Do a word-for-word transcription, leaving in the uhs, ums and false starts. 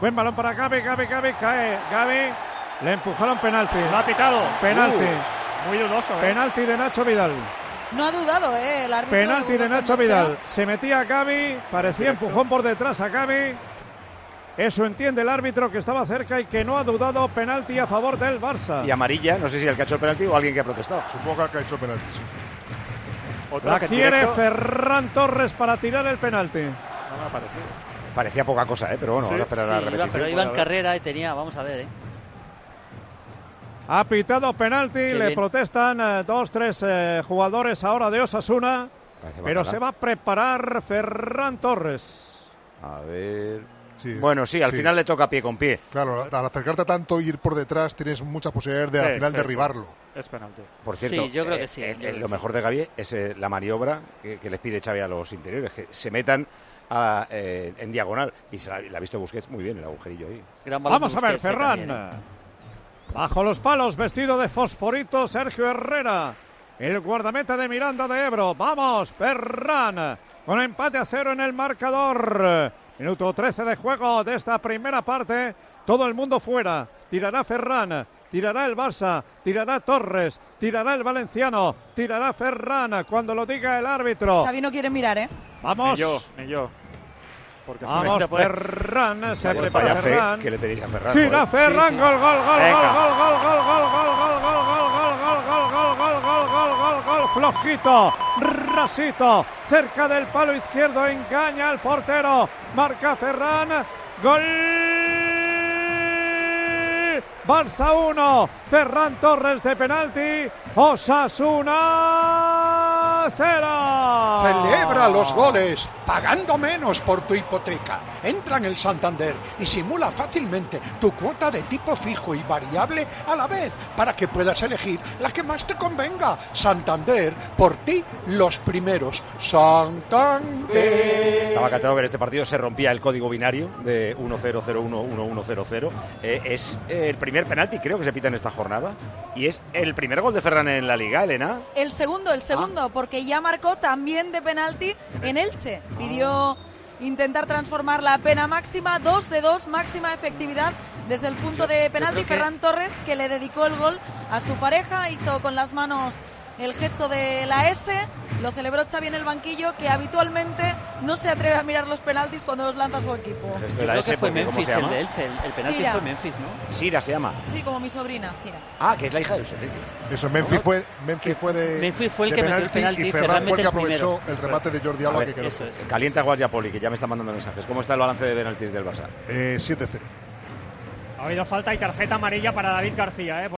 Buen balón para Gavi, Gavi, Gavi, cae, Gavi, le empujaron penalti. Lo ha pitado. Penalti. Uh, muy dudoso. ¿eh? Penalti de Nacho Vidal. No ha dudado, ¿eh? El árbitro. Penalti de Nacho Vidal. Se metía a Gavi, parecía Directo. empujón por detrás a Gavi. Eso entiende el árbitro, que estaba cerca y que no ha dudado. Penalti a favor del Barça. Y amarilla, no sé si el que ha hecho el penalti o alguien que ha protestado. Supongo que el que ha hecho el penalti, sí. La quiere directo... Ferran Torres para tirar el penalti. No me ha parecido. Parecía poca cosa, ¿eh? Pero bueno, sí, vamos a esperar sí, a la repetición. Iba, pero iba en carrera y tenía, vamos a ver, ¿eh? Ha pitado penalti, Qué le bien. protestan eh, dos, tres eh, jugadores ahora de Osasuna, pero se va a preparar Ferran Torres. A ver... Sí, bueno, sí, al sí. final le toca pie con pie. Claro, al acercarte tanto y ir por detrás tienes muchas posibilidades de sí, al final sí, derribarlo. Sí. Es penalti. Por cierto, sí, yo creo eh, que sí. Eh, eh, que lo sí. mejor de Gavi es eh, la maniobra que, que les pide Xavi a los interiores, que se metan a, eh, en diagonal. Y se la, la ha visto Busquets muy bien, el agujerillo ahí. Vamos a ver, Ferran. También, ¿eh? Bajo los palos, vestido de fosforito, Sergio Herrera. El guardameta de Miranda de Ebro. Vamos, Ferran. Con empate a cero en el marcador. Minuto trece de juego de esta primera parte. Todo el mundo fuera. Tirará Ferran. Tirará el Barça. Tirará Torres. Tirará el Valenciano. Tirará Ferran cuando lo diga el árbitro. Xavi no quiere mirar, ¿eh? Vamos. Ni yo, ni yo. Porque Vamos, Ferran. Se prepara Ferran. Que le tenéis a Ferran. Tira Ferran. Gol, gol, gol, gol, gol, gol, gol, gol, gol, gol, gol, gol, gol, gol, gol, gol, gol, gol, gol, gol, flojito, rasito, cerca del palo izquierdo, engaña al portero, marca Ferran, gol, Barça uno, Ferran Torres de penalti, Osasuna cero. Celebra los goles, pagando menos por tu hipoteca. Entra en el Santander y simula fácilmente tu cuota de tipo fijo y variable a la vez, para que puedas elegir la que más te convenga. Santander, por ti, los primeros. Santander. Estaba cantado que en este partido se rompía el código binario de uno cero cero uno uno uno cero cero. Eh, es el primer penalti, creo que se pita en esta jornada. Y es el primer gol de Ferran en la Liga, Elena. El segundo, el segundo, ah. porque ya marcó también de penalti en Elche. Pidió intentar transformar la pena máxima, dos de dos, máxima efectividad desde el punto yo, de penalti. Ferran que... Torres, que le dedicó el gol a su pareja, hizo con las manos el gesto de la S, lo celebró Xavi en el banquillo, que habitualmente no se atreve a mirar los penaltis cuando los lanza su equipo. Yo creo S, que fue Memphis el de Elche, el, el penalti Sira. Fue Memphis, ¿no? Sira se llama. Sí, como mi sobrina, Sira. Ah, que es la hija de Luis Enrique. Eso, Memphis ¿no? fue, Memphis fue de Memphis fue el de que penalti, metió el penalti y Ferran fue el que aprovechó primero. el remate de Jordi Alba que quedó. Es. Calienta Guardia Poli, que ya me está mandando mensajes. ¿Cómo está el balance de penaltis del Barça? Eh, siete cero. Ha habido falta y tarjeta amarilla para David García, ¿eh?